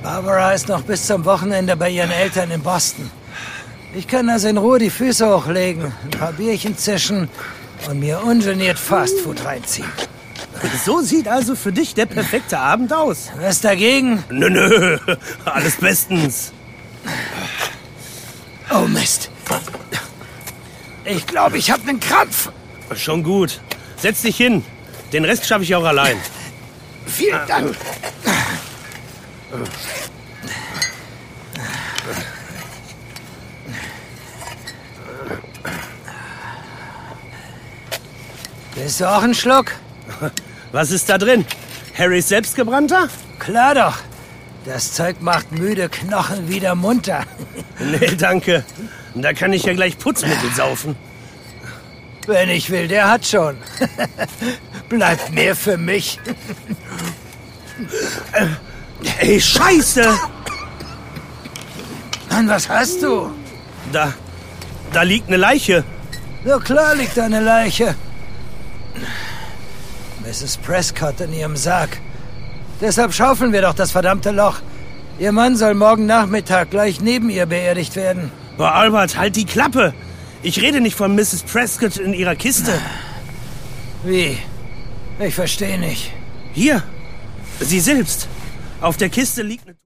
Barbara ist noch bis zum Wochenende bei ihren Eltern in Boston. Ich kann also in Ruhe die Füße hochlegen, ein paar Bierchen zischen und mir ungeniert Fastfood reinziehen. So sieht also für dich der perfekte Abend aus. Was dagegen? Nö, alles bestens. Oh Mist. Ich glaube, ich habe einen Krampf. Schon gut. Setz dich hin. Den Rest schaffe ich auch allein. Vielen Dank. Willst du auch einen Schluck? Was ist da drin? Harrys selbstgebrannter? Klar doch. Das Zeug macht müde Knochen wieder munter. Nee, danke. Da kann ich ja gleich Putzmittel saufen. Wenn ich will, der hat schon. Bleibt mehr für mich. Ey, Scheiße! Mann, was hast du? Da liegt eine Leiche. Na klar liegt da eine Leiche. Mrs. Prescott in ihrem Sarg. Deshalb schaufeln wir doch das verdammte Loch. Ihr Mann soll morgen Nachmittag gleich neben ihr beerdigt werden. Boah, Albert, halt die Klappe. Ich rede nicht von Mrs. Prescott in ihrer Kiste. Wie? Ich verstehe nicht. Hier, sie selbst. Auf der Kiste liegt eine...